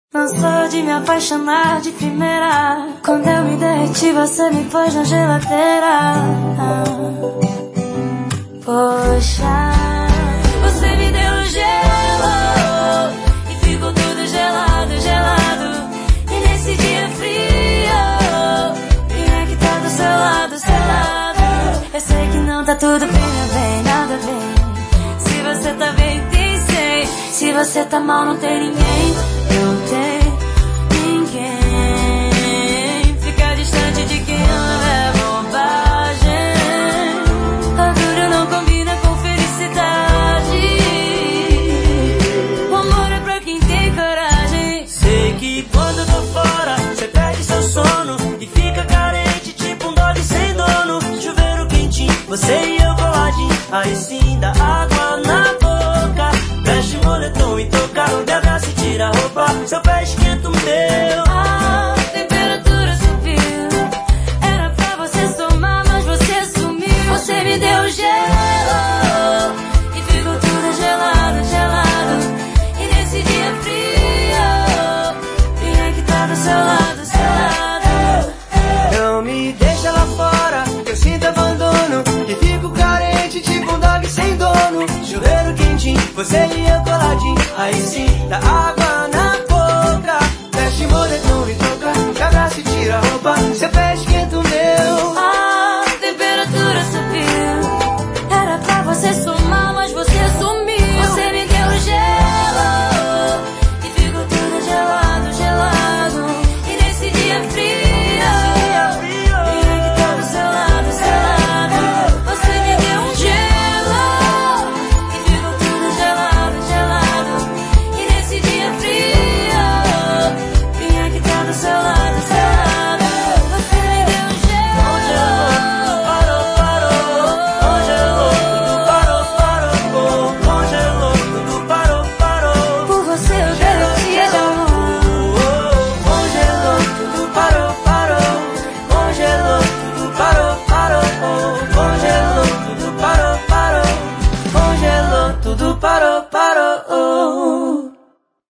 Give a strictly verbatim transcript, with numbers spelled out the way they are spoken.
Não sou de me apaixonar de primeira. Quando eu me derreti, você me pôs na geladeira. Poxa, você me deu gelo e ficou tudo gelado, gelado. E nesse dia frio, quem é que tá do seu lado, seu lado? Eu sei que não tá tudo bem, meu bem, nada bem. Se você tá bem, tem sei. Se você tá mal, não tem ninguém. Não tem ninguém. Ficar distante de quem ama é bobagem. A dura não combina com felicidade. O amor é pra quem tem coragem. Sei que quando eu tô fora, você perde seu sono e fica carente, tipo um dog sem dono. Chuveiro quentinho, você e eu coladinho. Aí sim dá água na boca. Veste moletom e toca o D H, se tira a roupa. Seu pé esquenta o meu. A temperatura subiu. Era pra você somar, mas você sumiu. Você me deu gelo e ficou tudo gelado, gelado. E nesse dia frio, quem é que tá do seu lado, seu lado? Não me deixa lá fora, que eu sinto abandono e fico carente, tipo um dog sem dono. Chuveiro quentinho, você e eu coladinho. Aí sim dá água